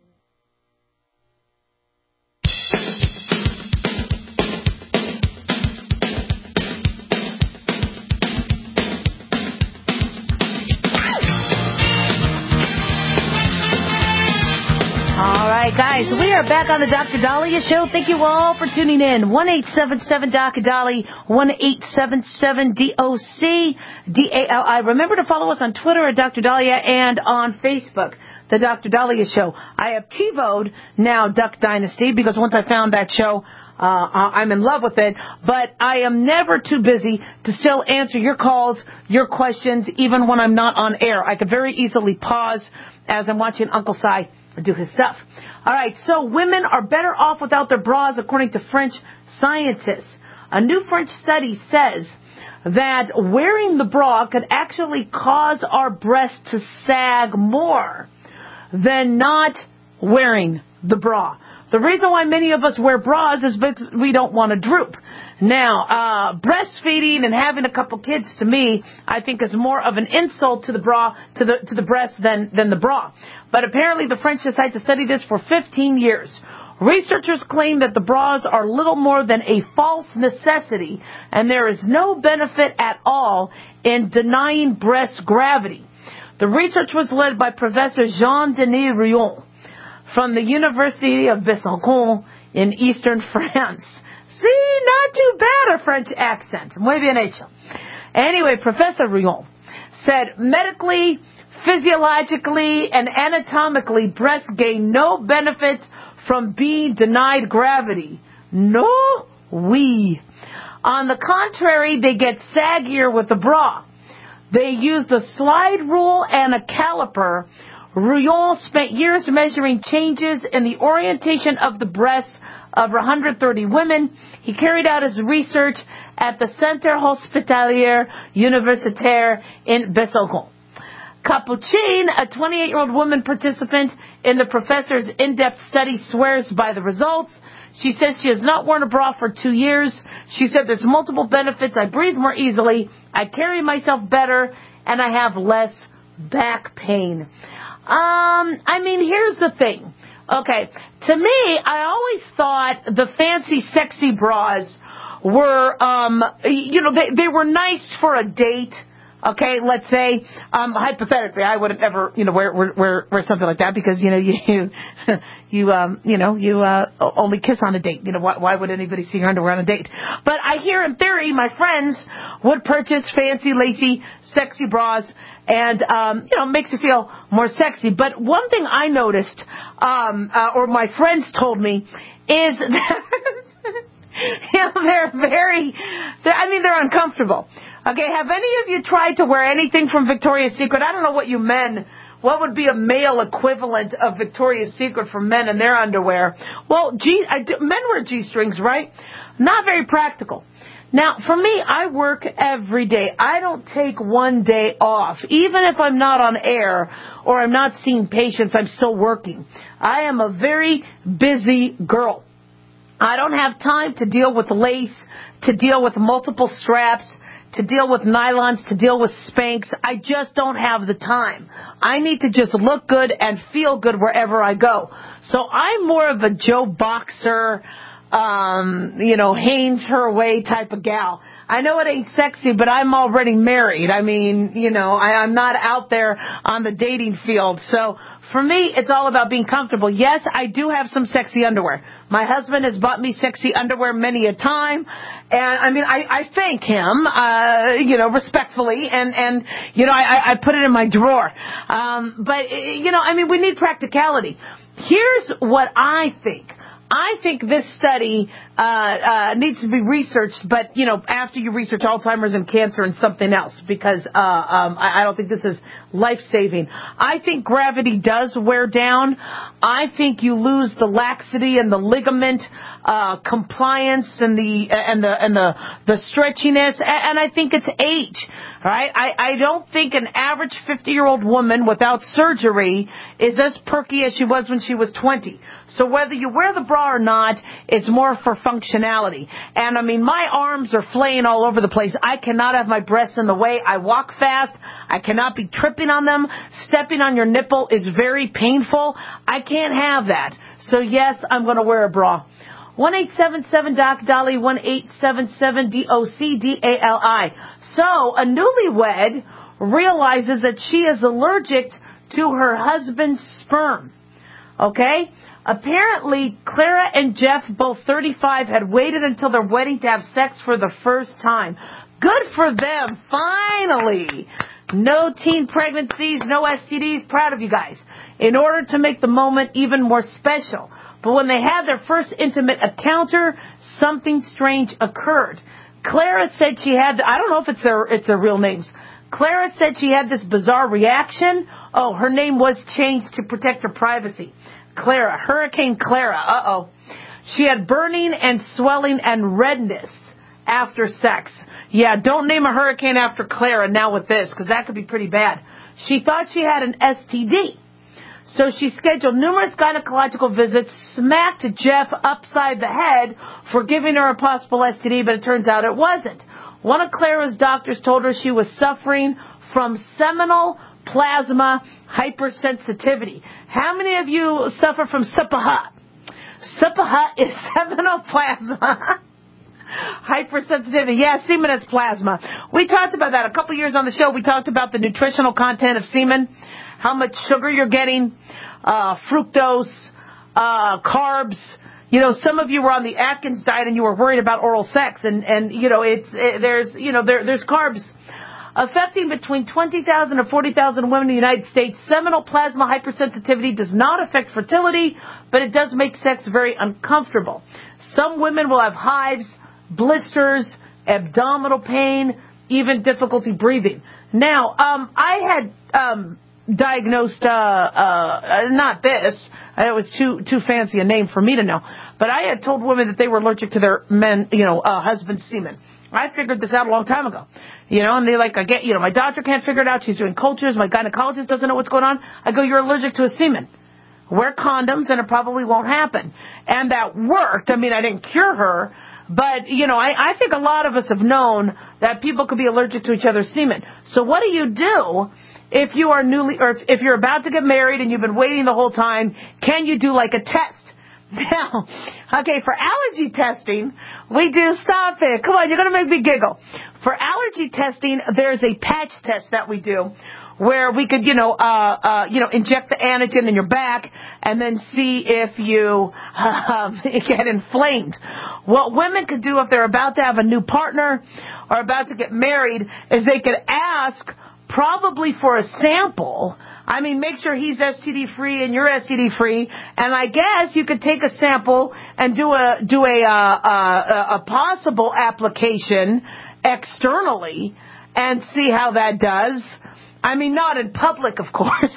Guys, we are back on the Doctor Dahlia Show. Thank you all for tuning in. one eight seven seven D O C D A L I, one eight seven seven D O C D A L I. Remember to follow us on Twitter at Doctor Dahlia and on Facebook, the Doctor Dahlia Show. I have TiVoed now Duck Dynasty because once I found that show, uh, I'm in love with it. But I am never too busy to still answer your calls, your questions, even when I'm not on air. I could very easily pause as I'm watching Uncle Si do his stuff. All right, so women are better off without their bras, according to French scientists. A new French study says that wearing the bra could actually cause our breasts to sag more than not wearing the bra. The reason why many of us wear bras is because we don't want to droop. Now, uh, breastfeeding and having a couple kids, to me, I think is more of an insult to the bra, to the to the breast than than the bra. But apparently, the French decided to study this for fifteen years. Researchers claim that the bras are little more than a false necessity, and there is no benefit at all in denying breast gravity. The research was led by Professor Jean-Denis Rion from the University of Besançon in eastern France. See, not too bad a French accent. Muy bien hecho. Anyway, Professor Rion said medically, physiologically, and anatomically, breasts gain no benefits from being denied gravity. No, we. On the contrary, they get saggier with the bra. They used a slide rule and a caliper. Rouillon spent years measuring changes in the orientation of the breasts of one hundred thirty women. He carried out his research at the Centre Hospitalier Universitaire in Besançon. Capucine, a twenty-eight-year-old woman participant in the professor's in-depth study, swears by the results. She says she has not worn a bra for two years. She said there's multiple benefits. I breathe more easily. I carry myself better. And I have less back pain. Um, I mean, here's the thing. Okay, to me, I always thought the fancy, sexy bras were, um, you know, they, they were nice for a date. Okay, let's say, um, hypothetically, I wouldn't ever, you know, wear, wear, wear something like that because, you know, you, you, um, you know, you, uh, only kiss on a date. You know, why, why would anybody see your underwear on a date? But I hear in theory my friends would purchase fancy, lacy, sexy bras and, um, you know, makes you feel more sexy. But one thing I noticed, um, uh, or my friends told me is that, you know, they're very, they're, I mean, they're uncomfortable. Okay, have any of you tried to wear anything from Victoria's Secret? I don't know what you men, what would be a male equivalent of Victoria's Secret for men in their underwear? Well, G, I do, men wear G-strings, right? Not very practical. Now, for me, I work every day. I don't take one day off. Even if I'm not on air or I'm not seeing patients, I'm still working. I am a very busy girl. I don't have time to deal with lace, to deal with multiple straps, to deal with nylons, to deal with Spanx. I just don't have the time. I need to just look good and feel good wherever I go. So I'm more of a Joe Boxer, um, you know, Hanes her way type of gal. I know it ain't sexy, but I'm already married. I mean, you know, I, I'm not out there on the dating field. So for me, it's all about being comfortable. Yes, I do have some sexy underwear. My husband has bought me sexy underwear many a time. And, I mean, I, I thank him, uh, you know, respectfully. And, and you know, I, I put it in my drawer. Um, but, you know, I mean, we need practicality. Here's what I think. I think this study uh, uh, needs to be researched, but, you know, after you research Alzheimer's and cancer and something else, because uh, um, I, I don't think this is life-saving. I think gravity does wear down. I think you lose the laxity and the ligament uh, compliance and the and the and the the stretchiness, and I think it's age. Right? I, I don't think an average fifty-year-old woman without surgery is as perky as she was when she was twenty. So whether you wear the bra or not, it's more for functionality. And, I mean, my arms are flaying all over the place. I cannot have my breasts in the way. I walk fast. I cannot be tripping on them. Stepping on your nipple is very painful. I can't have that. So, yes, I'm going to wear a bra. one eight seven seven D O C D A L I, one eight seven seven D O C D A L I. So, a newlywed realizes that she is allergic to her husband's sperm. Okay? Apparently, Clara and Jeff, both thirty-five, had waited until their wedding to have sex for the first time. Good for them. Finally. No teen pregnancies, no S T Ds. Proud of you guys. In order to make the moment even more special. But when they had their first intimate encounter, something strange occurred. Clara said she had, I don't know if it's their, it's their real names. Clara said she had this bizarre reaction. Oh, her name was changed to protect her privacy. Clara, Hurricane Clara, uh-oh. She had burning and swelling and redness after sex. Yeah, don't name a hurricane after Clara now with this, because that could be pretty bad. She thought she had an S T D. So she scheduled numerous gynecological visits, smacked Jeff upside the head for giving her a possible S T D, but it turns out it wasn't. One of Clara's doctors told her she was suffering from seminal plasma hypersensitivity. How many of you suffer from S P H? S P H is seminal plasma hypersensitivity. Yeah, semen is plasma. We talked about that a couple years on the show. We talked about the nutritional content of semen, how much sugar you're getting, uh, fructose, uh, carbs. You know, some of you were on the Atkins diet and you were worried about oral sex, and, and you know, it's it, there's you know there there's carbs affecting between twenty thousand and forty thousand women in the United States. Seminal plasma hypersensitivity does not affect fertility, but it does make sex very uncomfortable. Some women will have hives, blisters, abdominal pain, even difficulty breathing. Now, um, I had um, diagnosed, uh, uh, not this, it was too too fancy a name for me to know, but I had told women that they were allergic to their men, you know, uh, husband's semen. I figured this out a long time ago, you know, and they're like, I get, you know, my doctor can't figure it out. She's doing cultures. My gynecologist doesn't know what's going on. I go, you're allergic to a semen. Wear condoms and it probably won't happen. And that worked. I mean, I didn't cure her, but, you know, I, I think a lot of us have known that people could be allergic to each other's semen. So what do you do if you are newly, or if, if you're about to get married and you've been waiting the whole time? Can you do like a test? Now, okay, for allergy testing, we do, stop it. Come on, you're going to make me giggle. For allergy testing, there's a patch test that we do where we could, you know, uh, uh, you know, inject the antigen in your back and then see if you uh, get inflamed. What women could do if they're about to have a new partner or about to get married is they could ask probably for a sample. I mean, make sure he's S T D free and you're S T D free. And I guess you could take a sample and do a do a uh, uh, a possible application externally and see how that does. I mean, not in public, of course.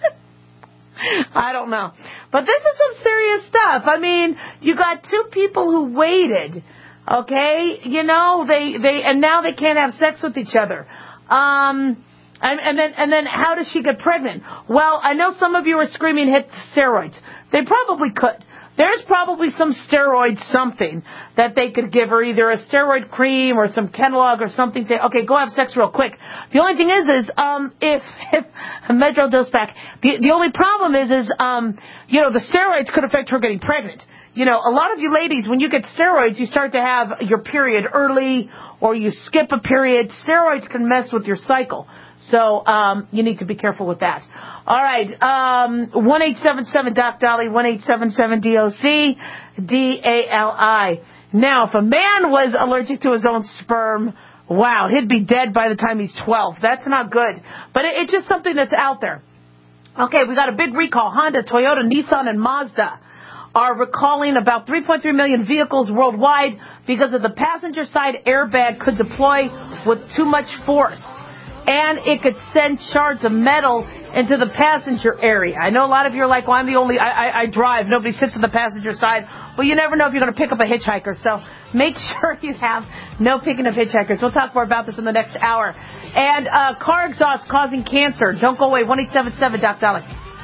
I don't know. But this is some serious stuff. I mean, you got two people who waited, okay? You know, they, they and now they can't have sex with each other. Um, and, and then and then how does she get pregnant? Well, I know some of you are screaming, hit steroids. They probably could. There's probably some steroid something that they could give her, either a steroid cream or some Kenalog or something. Say, okay, go have sex real quick. The only thing is, is um, if if Medrol dose back, the the only problem is, is um, you know, the steroids could affect her getting pregnant. You know, a lot of you ladies, when you get steroids, you start to have your period early, or you skip a period. Steroids can mess with your cycle, so um, you need to be careful with that. All right, um, one eight seven seven Doc Dolly, one eight seven seven D O C D A L I. Now, if a man was allergic to his own sperm, wow, he'd be dead by the time he's twelve. That's not good. But it, it's just something that's out there. Okay, we got a big recall. Honda, Toyota, Nissan, and Mazda are recalling about three point three million vehicles worldwide because of the passenger side airbag could deploy with too much force. And it could send shards of metal into the passenger area. I know a lot of you are like, well, I'm the only, I, I, I drive. Nobody sits on the passenger side. Well, you never know if you're going to pick up a hitchhiker. So make sure you have no picking up hitchhikers. We'll talk more about this in the next hour. And uh, car exhaust causing cancer. Don't go away. one eight seven seven Doc Dolly.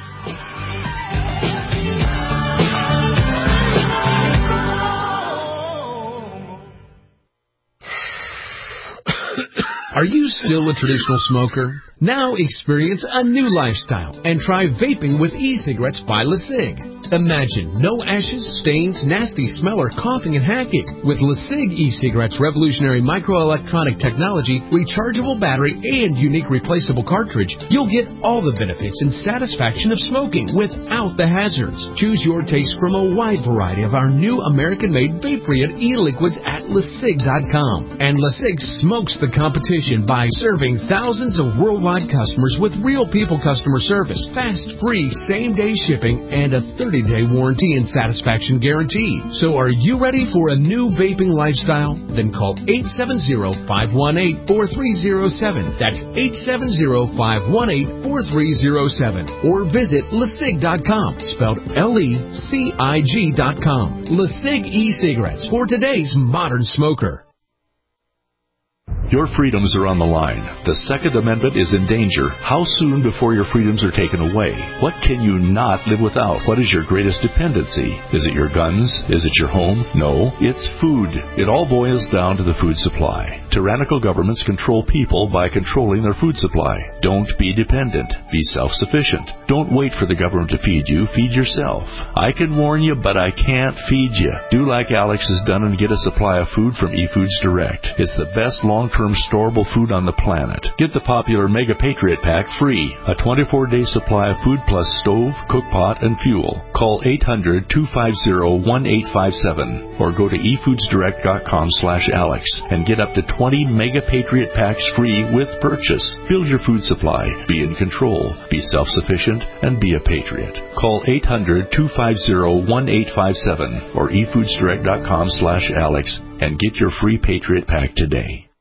Are you still a traditional smoker? Now experience a new lifestyle and try vaping with e-cigarettes by LeSig. Imagine no ashes, stains, nasty smell, or coughing and hacking. With LeSig e-cigarettes' revolutionary microelectronic technology, rechargeable battery, and unique replaceable cartridge, you'll get all the benefits and satisfaction of smoking without the hazards. Choose your taste from a wide variety of our new American-made vape-free e-liquids at LeSig dot com. And LeSig smokes the competition by serving thousands of worldwide customers with real people customer service, fast, free, same-day shipping, and a thirty-day warranty and satisfaction guarantee. So are you ready for a new vaping lifestyle? Then call eight seven zero, five one eight, four three zero seven. That's eight seven zero, five one eight, four three zero seven. Or visit LeSig dot com, spelled L E C I G dot com. LeSig e-cigarettes for today's modern smoker. Your freedoms are on the line. The Second Amendment is in danger. How soon before your freedoms are taken away? What can you not live without? What is your greatest dependency? Is it your guns? Is it your home? No, it's food. It all boils down to the food supply. Tyrannical governments control people by controlling their food supply. Don't be dependent. Be self-sufficient. Don't wait for the government to feed you. Feed yourself. I can warn you, but I can't feed you. Do like Alex has done and get a supply of food from eFoods Direct. It's the best long-term confirmed storable food on the planet. Get the popular Mega Patriot Pack free, a twenty-four day supply of food plus stove, cook pot, and fuel. Call eight hundred, two five zero, one eight five seven or go to e foods direct dot com slash Alex and get up to twenty Mega Patriot Packs free with purchase. Build your food supply, be in control, be self-sufficient, and be a patriot. Call eight hundred, two five zero, one eight five seven or e foods direct dot com slash Alex and get your free Patriot Pack today.